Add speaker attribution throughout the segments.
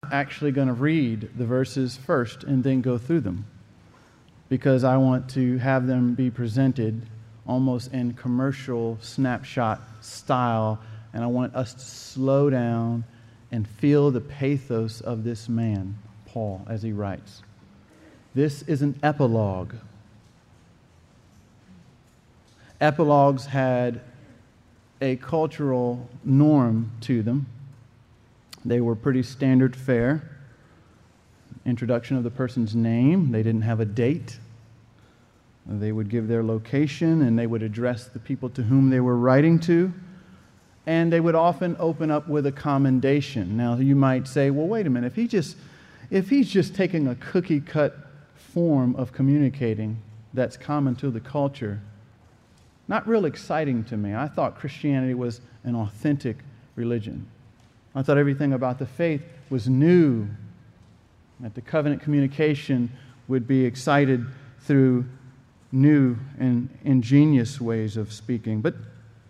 Speaker 1: not actually going to read the verses first and then go through them, because I want to have them be presented almost in commercial snapshot style, and I want us to slow down and feel the pathos of this man, Paul, as he writes. This is an epilogue. Epilogues had a cultural norm to them. They were pretty standard fare. Introduction of the person's name. They didn't have a date. They would give their location, and they would address the people to whom they were writing to. And they would often open up with a commendation. Now, you might say, well, wait a minute. If he's just taking a cookie-cut form of communicating that's common to the culture, not real exciting to me. I thought Christianity was an authentic religion. I thought everything about the faith was new, that the covenant communication would be excited through new and ingenious ways of speaking. But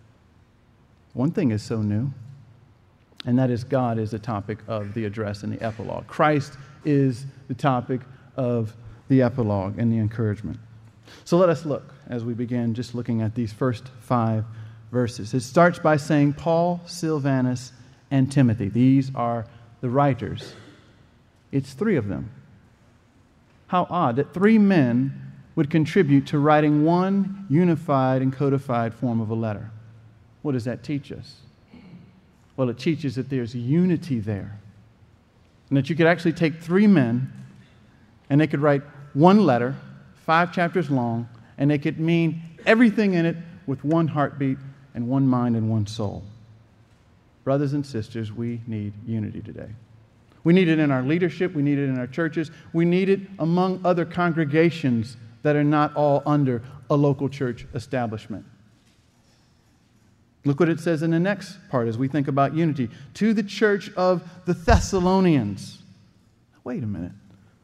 Speaker 1: one thing is so new, and that is God is the topic of the address and the epilogue. Christ is the topic of the epilogue and the encouragement. So let us look as we begin just looking at these first 5 verses. It starts by saying Paul, Silvanus, and Timothy. These are the writers. It's 3 of them. How odd that 3 men would contribute to writing one unified and codified form of a letter. What does that teach us? Well, it teaches that there's unity there. And that you could actually take 3 men and they could write one letter, 5 chapters long, and they could mean everything in it with one heartbeat and one mind and one soul. Brothers and sisters, we need unity today. We need it in our leadership. We need it in our churches. We need it among other congregations that are not all under a local church establishment. Look what it says in the next part as we think about unity. To the church of the Thessalonians. Wait a minute.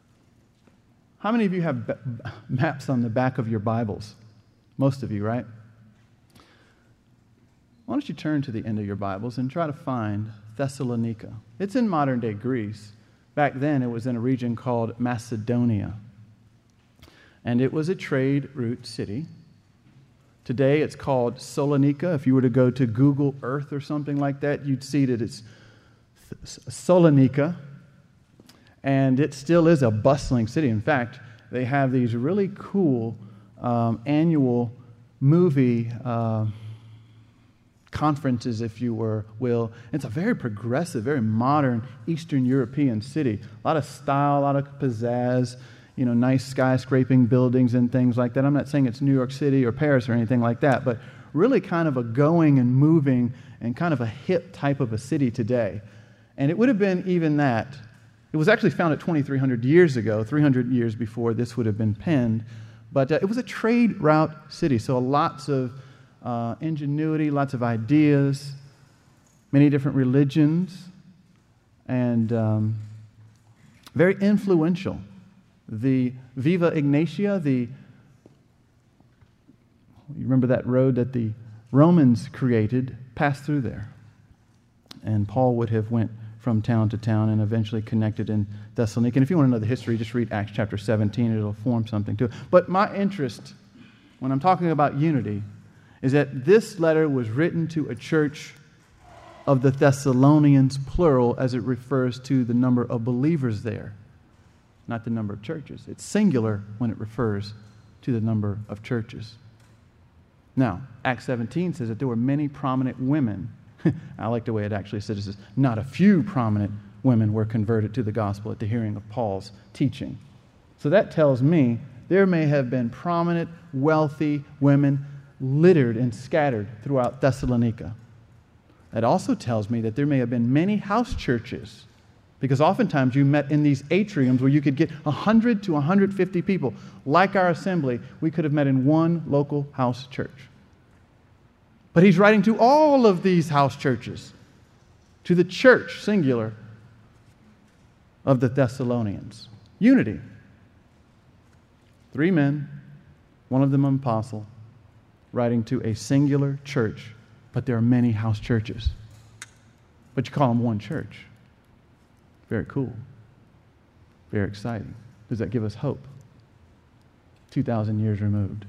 Speaker 1: How many of you have maps on the back of your Bibles? Most of you, right? Why don't you turn to the end of your Bibles and try to find Thessalonica. It's in modern-day Greece. Back then, it was in a region called Macedonia. And it was a trade route city. Today, it's called Salonika. If you were to go to Google Earth or something like that, you'd see that it's Salonika. And it still is a bustling city. In fact, they have these really cool annual movie conferences, if you will. It's a very progressive, very modern Eastern European city. A lot of style, a lot of pizzazz, nice skyscraping buildings and things like that. I'm not saying it's New York City or Paris or anything like that, but really kind of a going and moving and kind of a hip type of a city today. And it would have been even that. It was actually founded 2,300 years ago, 300 years before this would have been penned. But it was a trade route city, so lots of ingenuity, lots of ideas, many different religions, and very influential. The Viva Ignatia, you remember that road that the Romans created, passed through there. And Paul would have went from town to town and eventually connected in Thessalonica. And if you want to know the history, just read Acts chapter 17. It'll form something to it. But my interest, when I'm talking about unity, is that this letter was written to a church of the Thessalonians, plural, as it refers to the number of believers there, not the number of churches. It's singular when it refers to the number of churches. Now, Acts 17 says that there were many prominent women. I like the way it actually says this. Not a few prominent women were converted to the gospel at the hearing of Paul's teaching. So that tells me there may have been prominent, wealthy women littered and scattered throughout Thessalonica. That also tells me that there may have been many house churches, because oftentimes you met in these atriums where you could get 100 to 150 people. Like our assembly, we could have met in one local house church. But he's writing to all of these house churches, to the church, singular, of the Thessalonians. Unity. 3 men, one of them an apostle, writing to a singular church, but there are many house churches. But you call them one church. Very cool. Very exciting. Does that give us hope? 2,000 years removed.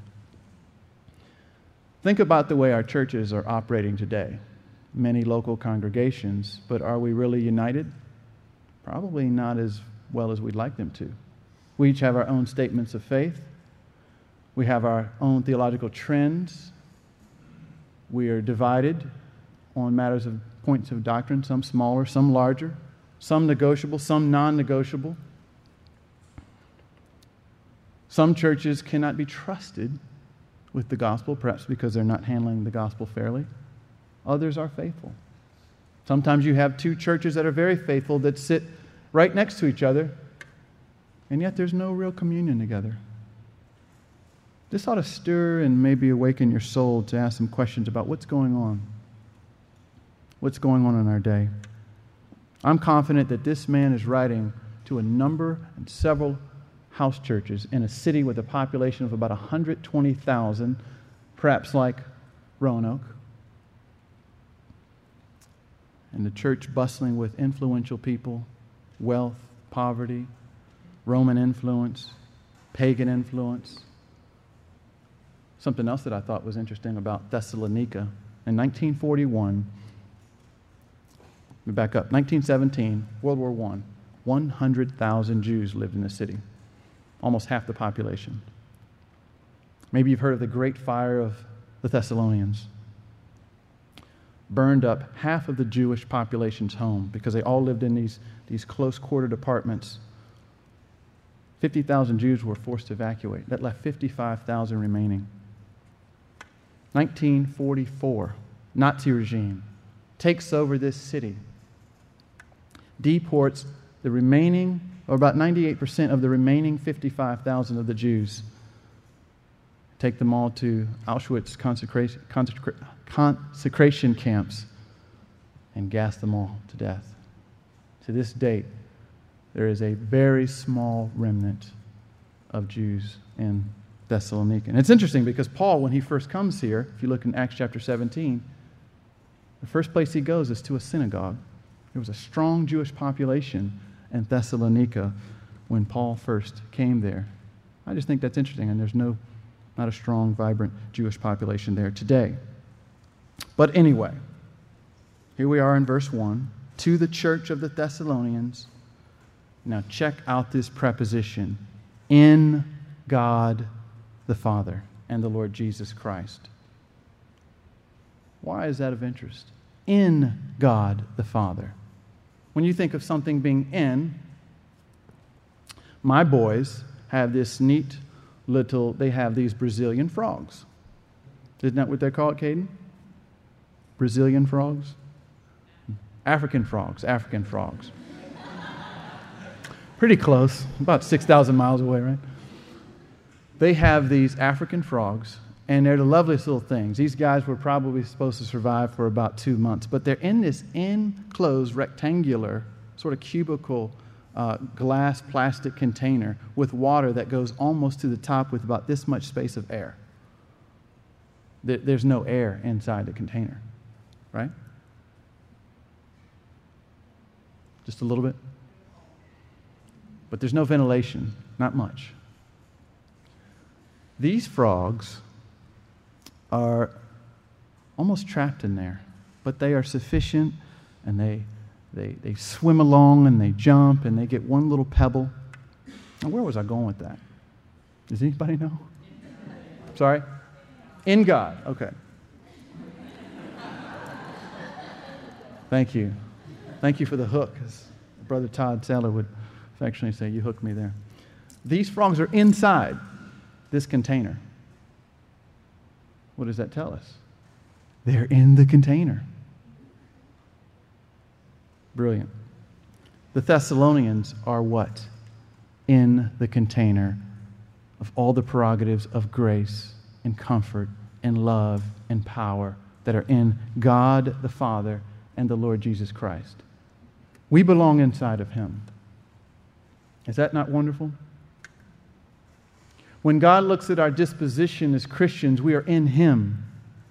Speaker 1: Think about the way our churches are operating today. Many local congregations, but are we really united? Probably not as well as we'd like them to. We each have our own statements of faith. We have our own theological trends. We are divided on matters of points of doctrine, some smaller, some larger, some negotiable, some non-negotiable. Some churches cannot be trusted with the gospel, perhaps because they're not handling the gospel fairly. Others are faithful. Sometimes you have two churches that are very faithful that sit right next to each other, and yet there's no real communion together. This ought to stir and maybe awaken your soul to ask some questions about what's going on. What's going on in our day? I'm confident that this man is writing to a number and several house churches in a city with a population of about 120,000, perhaps like Roanoke, and the church bustling with influential people, wealth, poverty, Roman influence, pagan influence. Something else that I thought was interesting about Thessalonica. In 1941, we back up, 1917, World War I, 100,000 Jews lived in the city, almost half the population. Maybe you've heard of the Great Fire of the Thessalonians. Burned up half of the Jewish population's home because they all lived in these close-quartered apartments. 50,000 Jews were forced to evacuate. That left 55,000 remaining. 1944, Nazi regime takes over this city, deports the remaining, or about 98% of the remaining 55,000 of the Jews. Take them all to Auschwitz consecration camps and gas them all to death. To this date, there is a very small remnant of Jews in Thessalonica. And it's interesting because Paul, when he first comes here, if you look in Acts chapter 17, the first place he goes is to a synagogue. There was a strong Jewish population in Thessalonica when Paul first came there. I just think that's interesting, and there's not a strong, vibrant Jewish population there today. But anyway, here we are in verse 1, to the church of the Thessalonians. Now check out this preposition, in God the Father and the Lord Jesus Christ. Why is that of interest? In God the Father. When you think of something being in, my boys have this neat little, they have these Brazilian frogs. Isn't that what they call it, Caden? Brazilian frogs? African frogs. Pretty close, about 6,000 miles away, right? They have these African frogs, and they're the loveliest little things. These guys were probably supposed to survive for about 2 months, but they're in this enclosed, rectangular, sort of cubicle glass plastic container with water that goes almost to the top with about this much space of air. There's no air inside the container, right? Just a little bit. But there's no ventilation, not much. These frogs are almost trapped in there, but they are sufficient, and they swim along and they jump and they get one little pebble. Now, where was I going with that? Does anybody know? Sorry? In God. Okay. Thank you. Thank you for the hook, as Brother Todd Saylor would affectionately say, you hooked me there. These frogs are inside this container. What does that tell us? They're in the container. Brilliant. The Thessalonians are what? In the container of all the prerogatives of grace and comfort and love and power that are in God the Father and the Lord Jesus Christ. We belong inside of Him. Is that not wonderful? When God looks at our disposition as Christians, we are in Him.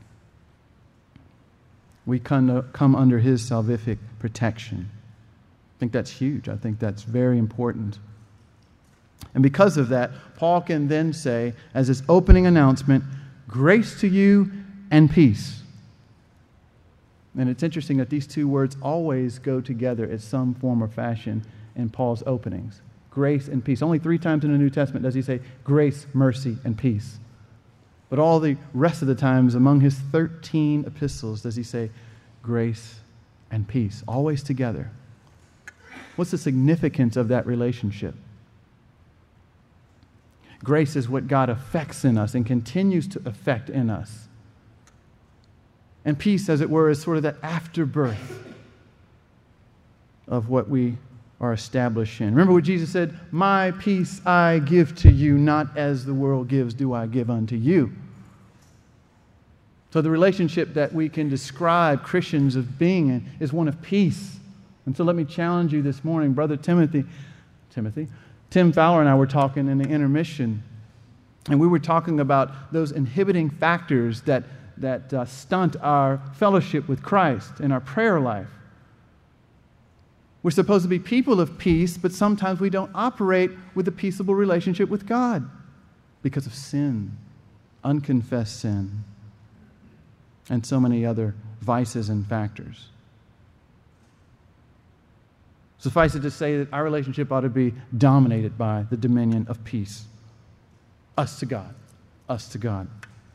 Speaker 1: We come under His salvific protection. I think that's huge. I think that's very important. And because of that, Paul can then say, as his opening announcement, grace to you and peace. And it's interesting that these two words always go together in some form or fashion in Paul's openings. Grace and peace. Only 3 times in the New Testament does he say grace, mercy, and peace. But all the rest of the times among his 13 epistles does he say grace and peace, always together. What's the significance of that relationship? Grace is what God affects in us and continues to affect in us. And peace, as it were, is sort of that afterbirth of what we are established in. Remember what Jesus said, "My peace I give to you, not as the world gives do I give unto you." So the relationship that we can describe Christians as being in is one of peace. And so let me challenge you this morning, Brother Tim Fowler and I were talking in the intermission, and we were talking about those inhibiting factors that stunt our fellowship with Christ and our prayer life. We're supposed to be people of peace, but sometimes we don't operate with a peaceable relationship with God because of sin, unconfessed sin, and so many other vices and factors. Suffice it to say that our relationship ought to be dominated by the dominion of peace. Us to God. Us to God.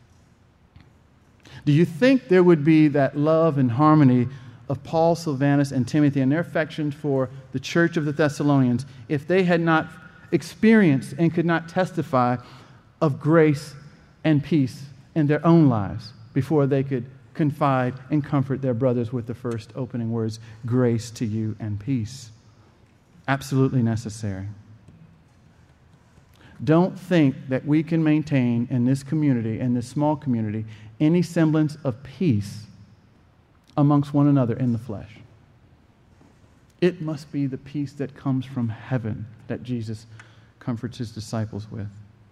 Speaker 1: Do you think there would be that love and harmony of Paul, Silvanus, and Timothy and their affection for the church of the Thessalonians if they had not experienced and could not testify of grace and peace in their own lives before they could confide and comfort their brothers with the first opening words, grace to you and peace? Absolutely necessary. Don't think that we can maintain in this community, in this small community, any semblance of peace amongst one another in the flesh. It must be the peace that comes from heaven that Jesus comforts his disciples with.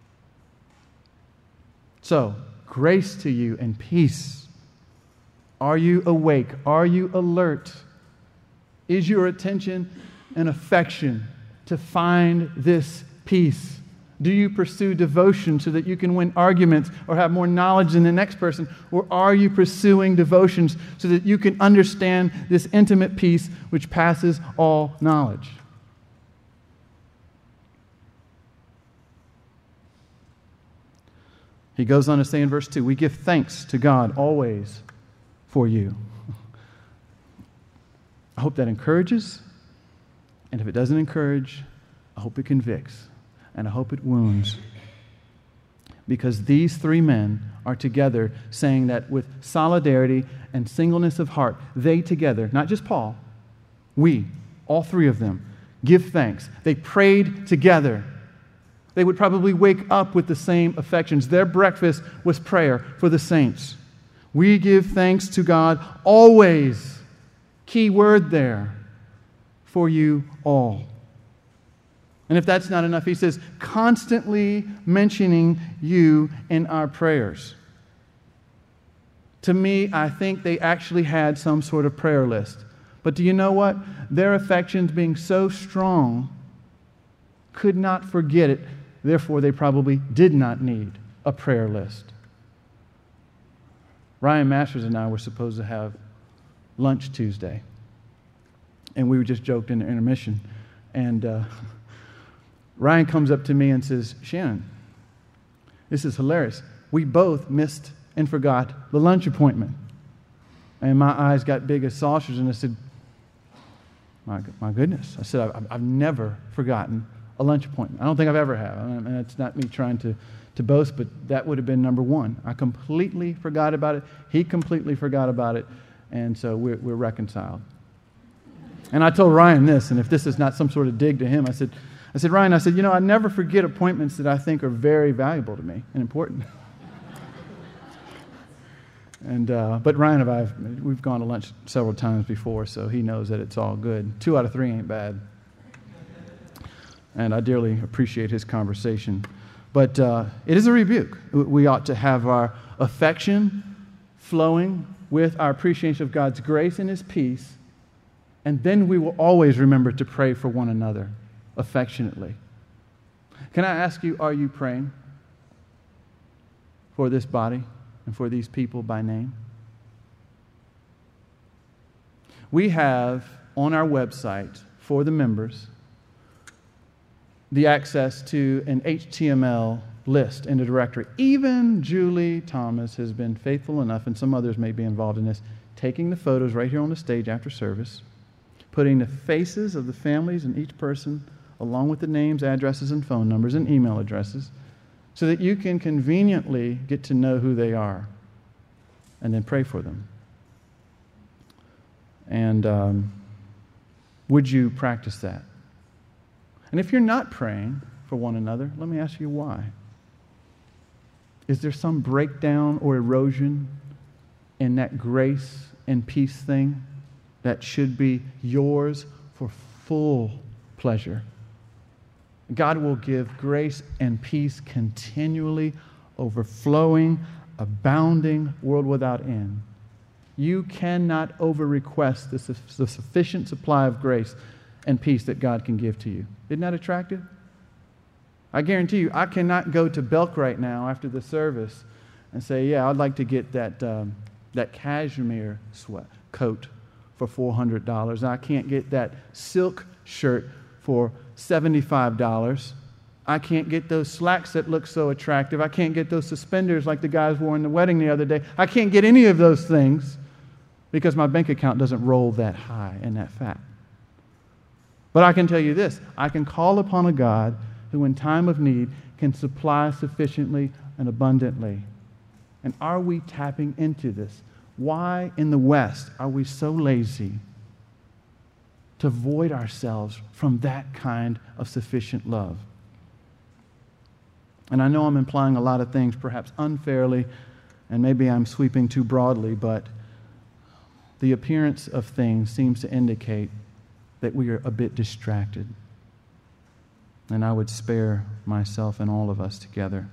Speaker 1: So, grace to you and peace. Are you awake? Are you alert? Is your attention and affection to find this peace? Do you pursue devotion so that you can win arguments or have more knowledge than the next person? Or are you pursuing devotions so that you can understand this intimate peace which passes all knowledge? He goes on to say in verse 2, we give thanks to God always for you. I hope that encourages. And if it doesn't encourage, I hope it convicts. And I hope it wounds. Because these 3 men are together saying that with solidarity and singleness of heart, they together, not just Paul, we, all 3 of them, give thanks. They prayed together. They would probably wake up with the same affections. Their breakfast was prayer for the saints. We give thanks to God always. Key word there. For you all. And if that's not enough, he says, constantly mentioning you in our prayers. To me, I think they actually had some sort of prayer list. But do you know what? Their affections being so strong could not forget it. Therefore, they probably did not need a prayer list. Ryan Masters and I were supposed to have lunch Tuesday. And we were just joked in the intermission. And Ryan comes up to me and says, Shannon, this is hilarious. We both missed and forgot the lunch appointment. And my eyes got big as saucers, and I said, my goodness. I said, I've never forgotten a lunch appointment. I don't think I've ever have. And it's not me trying to boast, but that would have been number 1. I completely forgot about it. He completely forgot about it. And so we're reconciled. And I told Ryan this, and if this is not some sort of dig to him, I said, Ryan, I never forget appointments that I think are very valuable to me and important. But Ryan and I, we've gone to lunch several times before, so he knows that it's all good. 2 out of 3 ain't bad. And I dearly appreciate his conversation. But it is a rebuke. We ought to have our affection flowing with our appreciation of God's grace and his peace And then we will always remember to pray for one another affectionately. Can I ask you, are you praying for this body and for these people by name? We have on our website for the members the access to an HTML list in the directory. Even Julie Thomas has been faithful enough, and some others may be involved in this, taking the photos right here on the stage after service, putting the faces of the families in each person, along with the names, addresses, and phone numbers and email addresses, so that you can conveniently get to know who they are and then pray for them. And would you practice that? And if you're not praying for one another, let me ask you why. Is there some breakdown or erosion in that grace and peace thing that should be yours for full pleasure? God will give grace and peace continually, overflowing, abounding, world without end. You cannot over-request the sufficient supply of grace and peace that God can give to you. Isn't that attractive? I guarantee you, I cannot go to Belk right now after the service and say, yeah, I'd like to get that cashmere coat for $400. I can't get that silk shirt for $75. I can't get those slacks that look so attractive. I can't get those suspenders like the guys wore in the wedding the other day. I can't get any of those things because my bank account doesn't roll that high and that fat. But I can tell you this, I can call upon a God who in time of need can supply sufficiently and abundantly. And are we tapping into this? Why in the West are we so lazy to void ourselves from that kind of sufficient love? And I know I'm implying a lot of things, perhaps unfairly, and maybe I'm sweeping too broadly, but the appearance of things seems to indicate that we are a bit distracted. And I would spare myself and all of us together.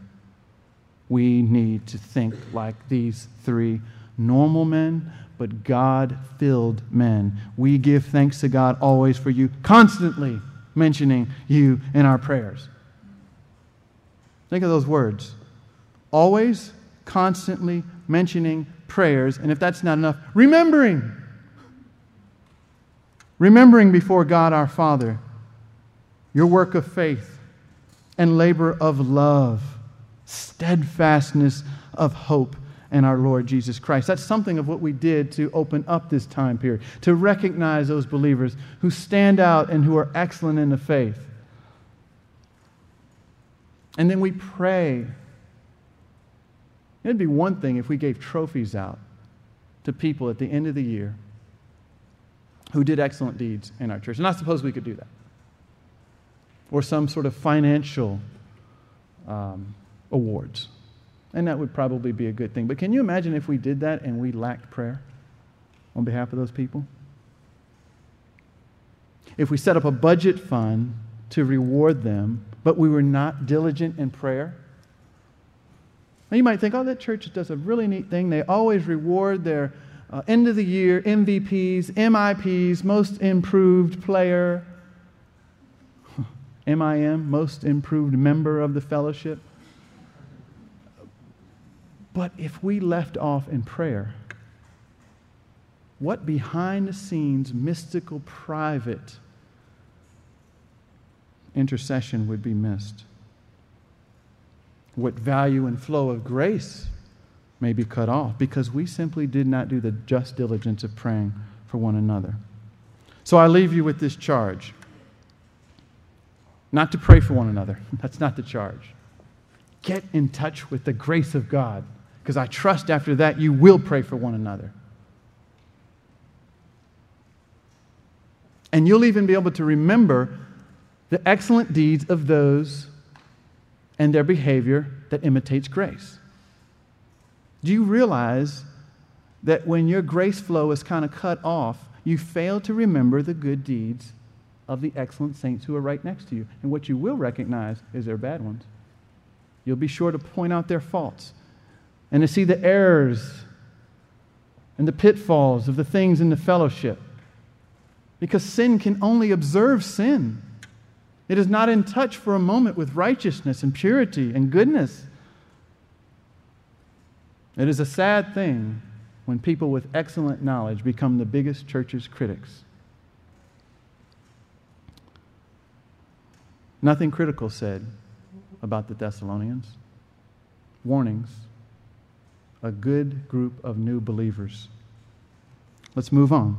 Speaker 1: We need to think like these three normal men, but God-filled men. We give thanks to God always for you, constantly mentioning you in our prayers. Think of those words. Always, constantly mentioning prayers, and if that's not enough, remembering. Remembering before God our Father your work of faith and labor of love, steadfastness of hope in our Lord Jesus Christ. That's something of what we did to open up this time period, to recognize those believers who stand out and who are excellent in the faith. And then we pray. It'd be one thing if we gave trophies out to people at the end of the year who did excellent deeds in our church. And I suppose we could do that. Or some sort of financial awards. And that would probably be a good thing. But can you imagine if we did that and we lacked prayer on behalf of those people? If we set up a budget fund to reward them, but we were not diligent in prayer? Now you might think, oh, that church does a really neat thing. They always reward their end of the year MVPs, MIPs, most improved player, MIM, most improved member of the fellowship. But if we left off in prayer, what behind the scenes, mystical, private intercession would be missed? What value and flow of grace may be cut off because we simply did not do the just diligence of praying for one another. So I leave you with this charge. Not to pray for one another. That's not the charge. Get in touch with the grace of God, because I trust after that you will pray for one another. And you'll even be able to remember the excellent deeds of those and their behavior that imitates grace. Do you realize that when your grace flow is kind of cut off, you fail to remember the good deeds of the excellent saints who are right next to you? And what you will recognize is their bad ones. You'll be sure to point out their faults and to see the errors and the pitfalls of the things in the fellowship. because sin can only observe sin. It is not in touch for a moment with righteousness and purity and goodness. It is a sad thing when people with excellent knowledge become the biggest church's critics. Nothing critical said about the Thessalonians. Warnings. A good group of new believers. Let's move on.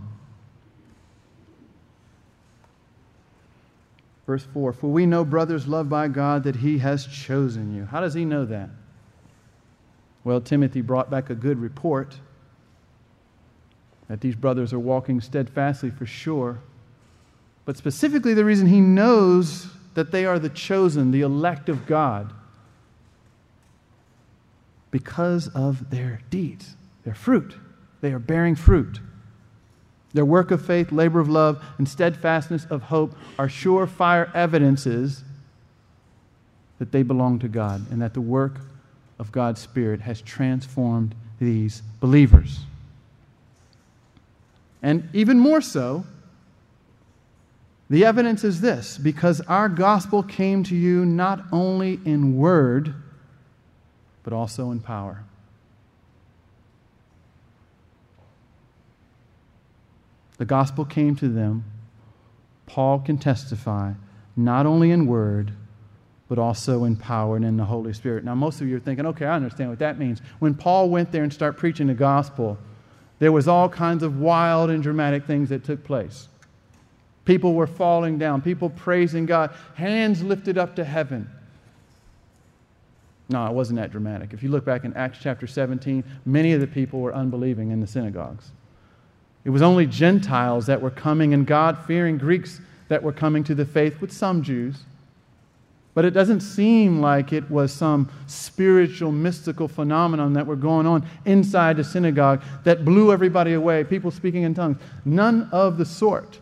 Speaker 1: Verse 4, for we know, brothers loved by God, that He has chosen you. How does He know that? Well, Timothy brought back a good report that these brothers are walking steadfastly for sure. But specifically, the reason he knows that they are the chosen, the elect of God, because of their deeds, their fruit. They are bearing fruit. Their work of faith, labor of love, and steadfastness of hope are surefire evidences that they belong to God and that the work of God's Spirit has transformed these believers. And even more so, the evidence is this: because our gospel came to you not only in word, but also in power. The gospel came to them, Paul can testify, not only in word, but also in power and in the Holy Spirit. Now, most of you are thinking, okay, I understand what that means. When Paul went there and started preaching the gospel, there was all kinds of wild and dramatic things that took place. People were falling down, people praising God, hands lifted up to heaven. No, it wasn't that dramatic. If you look back in Acts chapter 17, many of the people were unbelieving in the synagogues. It was only Gentiles that were coming and God-fearing Greeks that were coming to the faith, with some Jews. But it doesn't seem like it was some spiritual, mystical phenomenon that were going on inside the synagogue that blew everybody away, people speaking in tongues. None of the sort.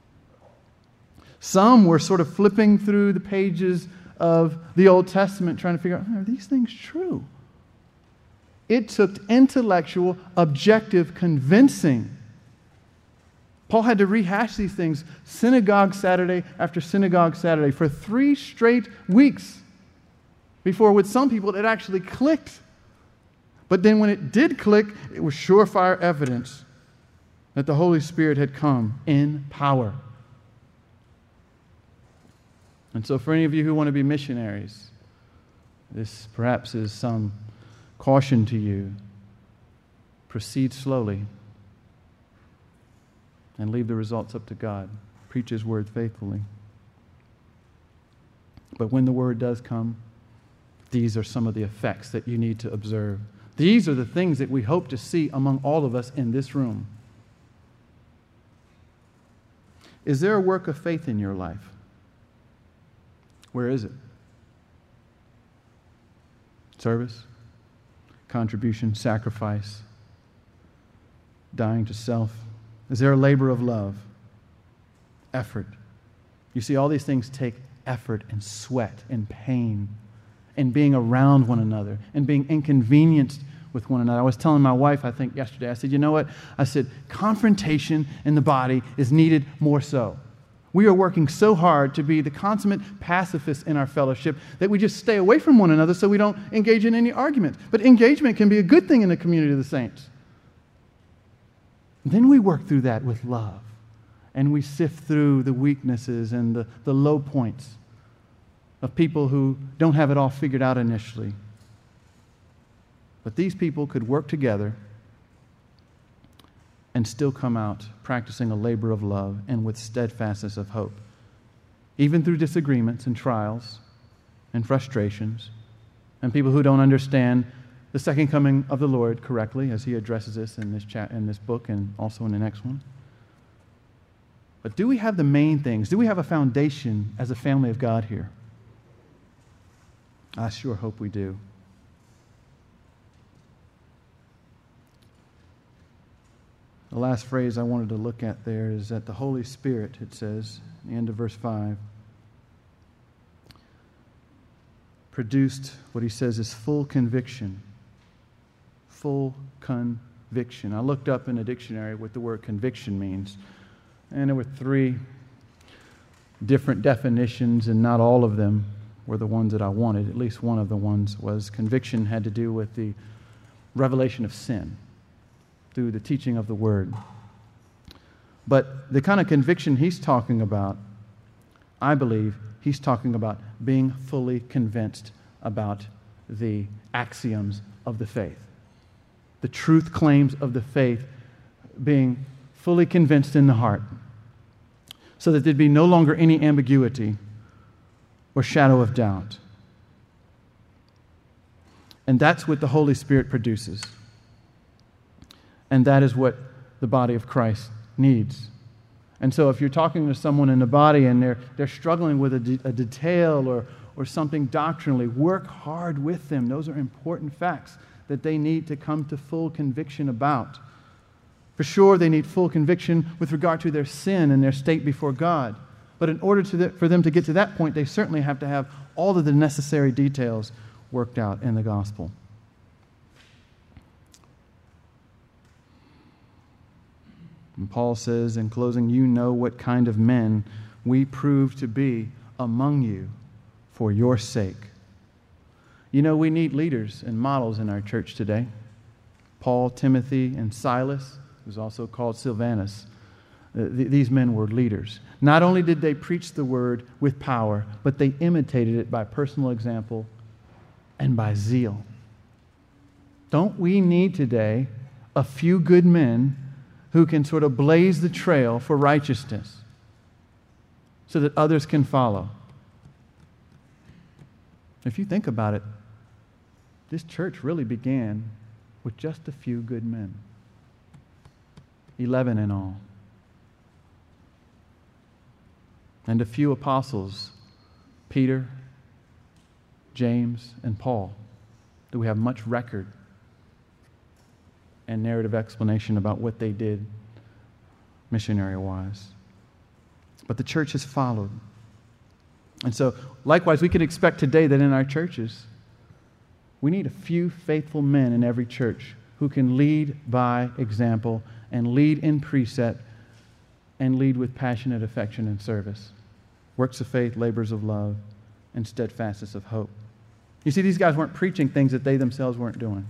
Speaker 1: Some were sort of flipping through the pages of the Old Testament trying to figure out, are these things true? It took intellectual, objective convincing. Paul had to rehash these things synagogue Saturday after synagogue Saturday for 3 straight weeks before, with some people, it actually clicked. But then when it did click, it was surefire evidence that the Holy Spirit had come in power. And so for any of you who want to be missionaries, this perhaps is some caution to you. Proceed slowly and leave the results up to God. Preach His word faithfully. But when the word does come, these are some of the effects that you need to observe. These are the things that we hope to see among all of us in this room. Is there a work of faith in your life? Where is it? Service, contribution, sacrifice, dying to self. Is there a labor of love? Effort. You see, all these things take effort and sweat and pain and being around one another and being inconvenienced with one another. I was telling my wife, I think yesterday, I said, you know what? I said, confrontation in the body is needed more so. We are working so hard to be the consummate pacifists in our fellowship that we just stay away from one another so we don't engage in any arguments. But engagement can be a good thing in the community of the saints. Then we work through that with love. And we sift through the weaknesses and the low points of people who don't have it all figured out initially. But these people could work together and still come out practicing a labor of love and with steadfastness of hope. Even through disagreements and trials and frustrations and people who don't understand the second coming of the Lord correctly, as he addresses this in this book and also in the next one. But do we have the main things? Do we have a foundation as a family of God here? I sure hope we do. The last phrase I wanted to look at there is that the Holy Spirit, it says, at the end of verse 5, produced what he says is full conviction. Full conviction. I looked up in a dictionary what the word conviction means. And there were 3 different definitions, and not all of them were the ones that I wanted. At least one of the ones was conviction had to do with the revelation of sin through the teaching of the Word. But the kind of conviction he's talking about, I believe he's talking about being fully convinced about the axioms of the faith. The truth claims of the faith, being fully convinced in the heart, so that there'd be no longer any ambiguity or shadow of doubt. And that's what the Holy Spirit produces. And that is what the body of Christ needs. And so if you're talking to someone in the body and they're struggling with a detail or something doctrinally, work hard with them. Those are important facts that they need to come to full conviction about. For sure, they need full conviction with regard to their sin and their state before God. But in order for them to get to that point, they certainly have to have all of the necessary details worked out in the gospel. And Paul says in closing, you know what kind of men we prove to be among you for your sake. You know, we need leaders and models in our church today. Paul, Timothy, and Silas, who's also called Silvanus, these men were leaders. Not only did they preach the word with power, but they imitated it by personal example and by zeal. Don't we need today a few good men who can sort of blaze the trail for righteousness so that others can follow? If you think about it, this church really began with just a few good men. 11 in all. And a few apostles, Peter, James, and Paul, that we have much record and narrative explanation about what they did missionary-wise. But the church has followed. And so, likewise, we can expect today that in our churches, we need a few faithful men in every church who can lead by example and lead in precept and lead with passionate affection and service. Works of faith, labors of love, and steadfastness of hope. You see, these guys weren't preaching things that they themselves weren't doing.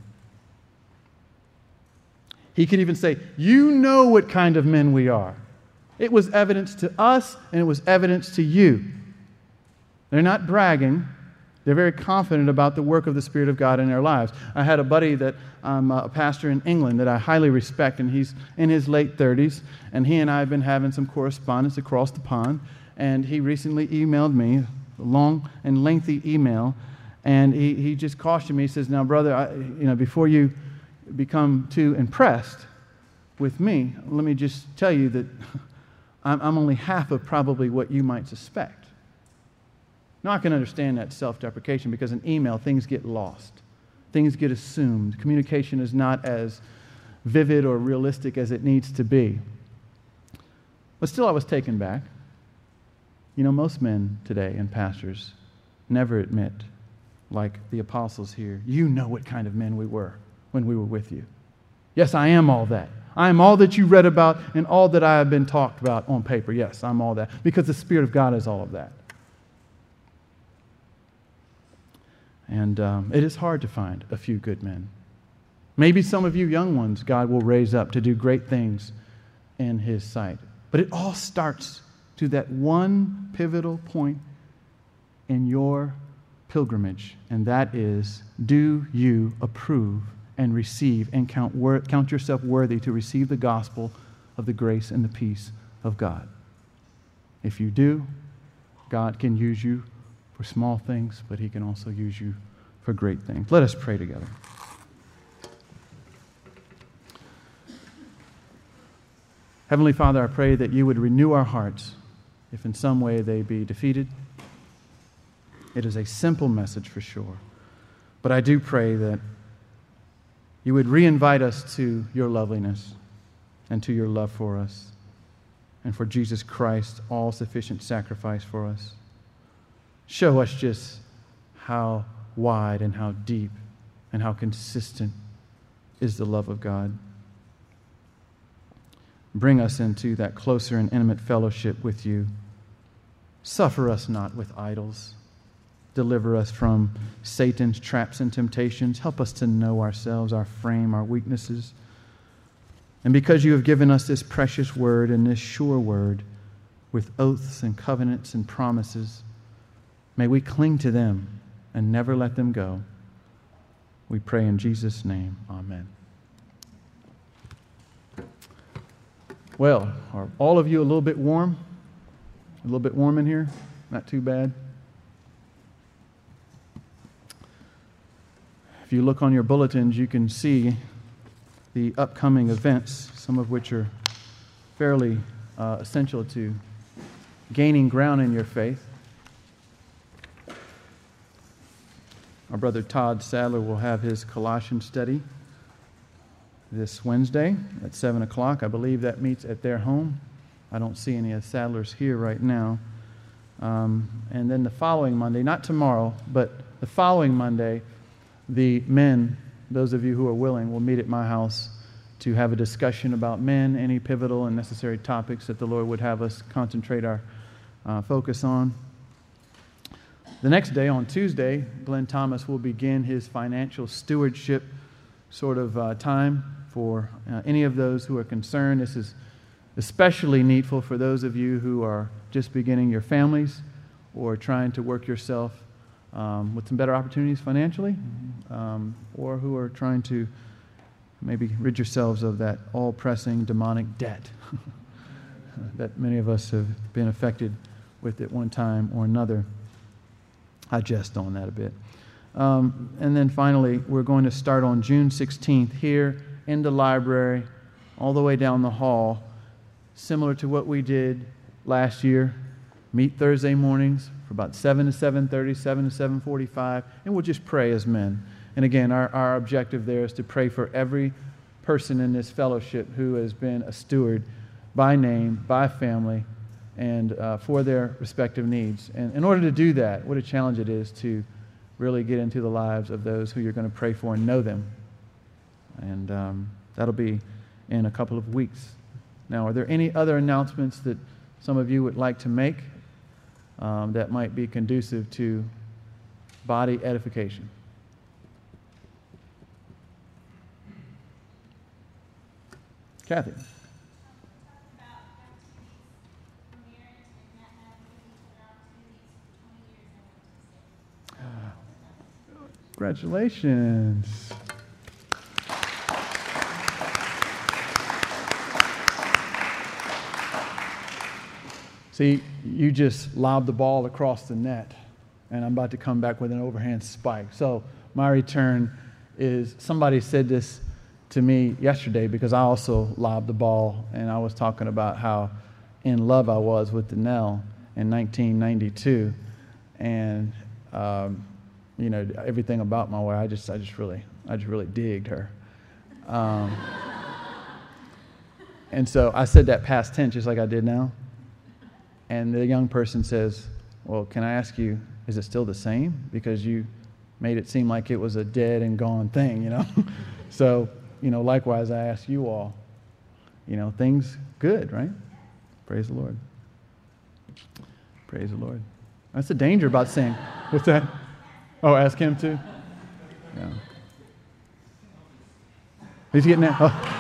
Speaker 1: He could even say, you know what kind of men we are. It was evidence to us, and it was evidence to you. They're not bragging. They're very confident about the work of the Spirit of God in their lives. I had a buddy that a pastor in England that I highly respect, and he's in his late 30s, and he and I have been having some correspondence across the pond, and he recently emailed me, a long and lengthy email, and he just cautioned me. He says, now, brother, before you become too impressed with me, let me just tell you that I'm only half of probably what you might suspect. Now, I can understand that self-deprecation because in email, things get lost. Things get assumed. Communication is not as vivid or realistic as it needs to be. But still, I was taken back. You know, most men today and pastors never admit, like the apostles here, you know what kind of men we were when we were with you. Yes, I am all that. I am all that you read about and all that I have been talked about on paper. Yes, I'm all that because the Spirit of God is all of that. And it is hard to find a few good men. Maybe some of you young ones God will raise up to do great things in His sight. But it all starts to that one pivotal point in your pilgrimage, and that is, do you approve and receive and count yourself worthy to receive the gospel of the grace and the peace of God? If you do, God can use you for small things, but He can also use you for great things. Let us pray together. Heavenly Father, I pray that you would renew our hearts if in some way they be defeated. It is a simple message for sure, but I do pray that you would reinvite us to your loveliness and to your love for us and for Jesus Christ's all-sufficient sacrifice for us. Show us just how wide and how deep and how consistent is the love of God. Bring us into that closer and intimate fellowship with you. Suffer us not with idols. Deliver us from Satan's traps and temptations. Help us to know ourselves, our frame, our weaknesses. And because you have given us this precious word and this sure word with oaths and covenants and promises, may we cling to them and never let them go. We pray in Jesus' name. Amen. Well, are all of you a little bit warm? A little bit warm in here? Not too bad. If you look on your bulletins, you can see the upcoming events, some of which are fairly essential to gaining ground in your faith. Our brother Todd Sadler will have his Colossians study this Wednesday at 7 o'clock. I believe that meets at their home. I don't see any of Sadlers here right now. And then the following Monday, not tomorrow, but the following Monday, the men, those of you who are willing, will meet at my house to have a discussion about men, any pivotal and necessary topics that the Lord would have us concentrate our focus on. The next day, on Tuesday, Glenn Thomas will begin his financial stewardship sort of time for any of those who are concerned. This is especially needful for those of you who are just beginning your families or trying to work yourself with some better opportunities financially, or who are trying to maybe rid yourselves of that all-pressing demonic debt that many of us have been affected with at one time or another. I jest on that a bit. And then finally, we're going to start on June 16th here in the library, all the way down the hall, similar to what we did last year. Meet Thursday mornings for about 7 to 7:30, 7 to 7:45, and we'll just pray as men. And again, our objective there is to pray for every person in this fellowship who has been a steward by name, by family, and for their respective needs. And in order to do that, what a challenge it is to really get into the lives of those who you're going to pray for and know them. And that'll be in a couple of weeks. Now, are there any other announcements that some of you would like to make that might be conducive to body edification? Kathy. Congratulations. See, you just lobbed the ball across the net, and I'm about to come back with an overhand spike. So my return is, somebody said this to me yesterday because I also lobbed the ball, and I was talking about how in love I was with Danelle in 1992, and you know, everything about my wife, I just really digged her. And so I said that past tense just like I did now. And the young person says, well, can I ask you, is it still the same? Because you made it seem like it was a dead and gone thing, you know? So, you know, likewise, I ask you all, you know, things good, right? Praise the Lord. Praise the Lord. That's the danger about saying, what's that? Oh, ask him too? Yeah. He's getting that. Oh.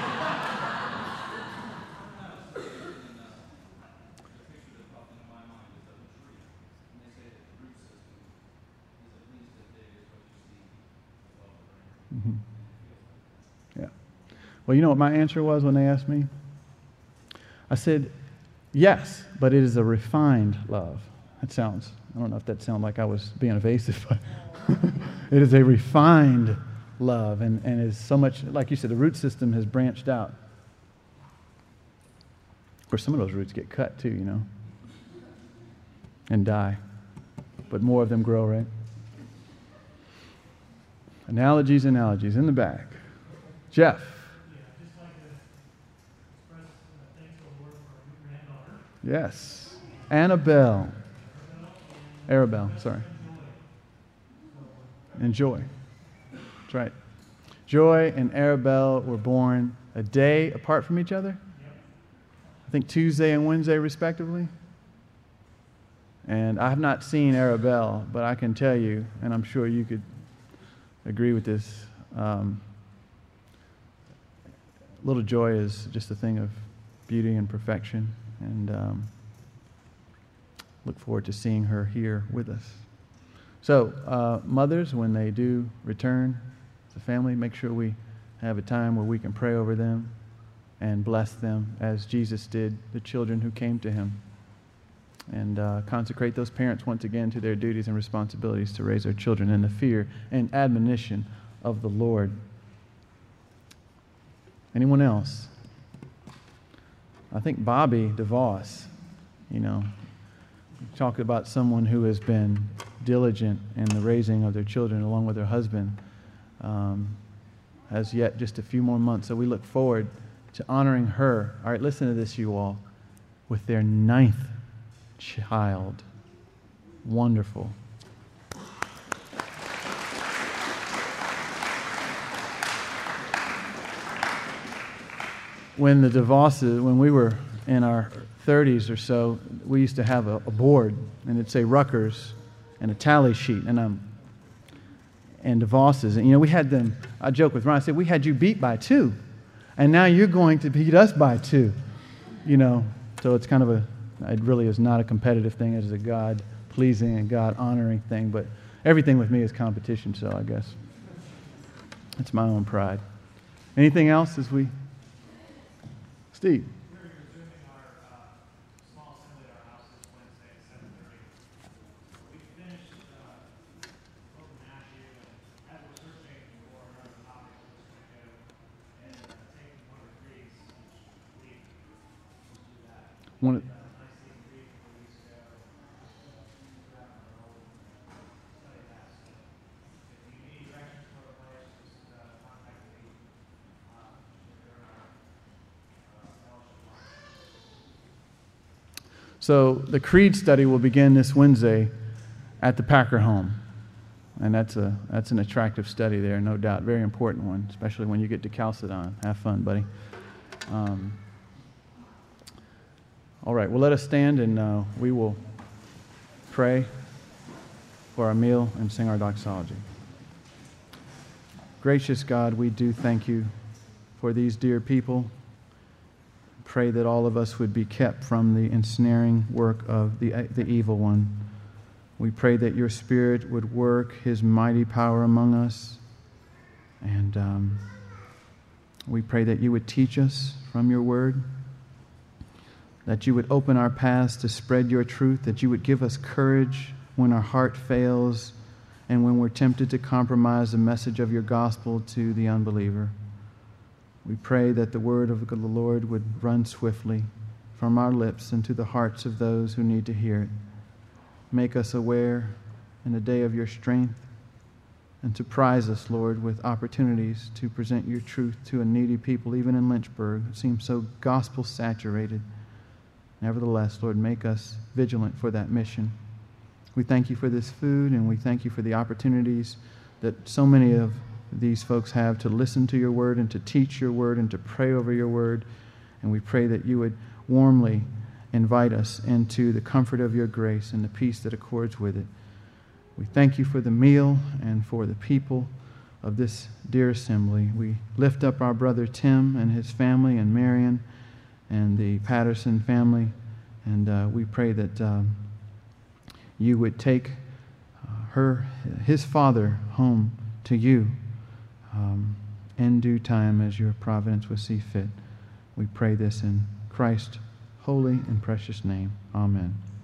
Speaker 1: Mm-hmm. Yeah. Well, you know what my answer was when they asked me? I said, yes, but it is a refined love. That sounds, I don't know if that sounded like I was being evasive, but it is a refined love, and is so much, like you said, the root system has branched out. Of course, some of those roots get cut too, you know, and die, but more of them grow, right? Analogies in the back. Jeff.
Speaker 2: Yeah, just like to express thanks to the Lord for our new granddaughter.
Speaker 1: Yes. Annabelle. Arabelle, sorry. And Joy. That's right. Joy and Arabelle were born a day apart from each other? I think Tuesday and Wednesday, respectively. And I have not seen Arabelle, but I can tell you, and I'm sure you could agree with this, Little Joy is just a thing of beauty and perfection, and look forward to seeing her here with us. So, mothers, when they do return as a family, make sure we have a time where we can pray over them and bless them as Jesus did the children who came to him. And consecrate those parents once again to their duties and responsibilities to raise their children in the fear and admonition of the Lord. Anyone else? I think Bobby DeVos, talk about someone who has been diligent in the raising of their children along with her husband, has yet just a few more months. So we look forward to honoring her. All right, listen to this, you all, with their 9th child. Wonderful. When the DeVosses, when we were in our 30s or so, we used to have a board, and it'd say Rutgers and a tally sheet, and DeVosses. And, we had them, I joke with Ron, I said, we had you beat by 2, and now you're going to beat us by 2. So it's kind of it really is not a competitive thing. It is a God-pleasing and God-honoring thing, but everything with me is competition, so I guess it's my own pride. Anything else as we... Steve?
Speaker 2: We're resuming our small assembly at our house this Wednesday at 7:30. We finished both Matthew, and as we're searching for another topic, we're just going to go and take one of the creeds each week. Let's do that.
Speaker 1: One of,
Speaker 2: Nicely read 4 weeks ago. Grab our old study that. So if you need directions for a place, just contact me. During our
Speaker 1: So the Creed study will begin this Wednesday at the Packer home. And that's an attractive study there, no doubt. Very important one, especially when you get to Chalcedon. Have fun, buddy. All right, well, let us stand and we will pray for our meal and sing our doxology. Gracious God, we do thank you for these dear people. Pray that all of us would be kept from the ensnaring work of the evil one. We pray that your Spirit would work his mighty power among us. And we pray that you would teach us from your word, that you would open our paths to spread your truth, that you would give us courage when our heart fails and when we're tempted to compromise the message of your gospel to the unbeliever. We pray that the word of the Lord would run swiftly from our lips into the hearts of those who need to hear it. Make us aware in the day of your strength and surprise us, Lord, with opportunities to present your truth to a needy people, even in Lynchburg. It seems so gospel-saturated. Nevertheless, Lord, make us vigilant for that mission. We thank you for this food, and we thank you for the opportunities that so many of these folks have to listen to your word and to teach your word and to pray over your word. And we pray that you would warmly invite us into the comfort of your grace and the peace that accords with it. We thank you for the meal and for the people of this dear assembly. We lift up our brother Tim and his family and Marion and the Patterson family. And we pray that you would take his father home to you in due time as your providence would see fit. We pray this in Christ's holy and precious name. Amen.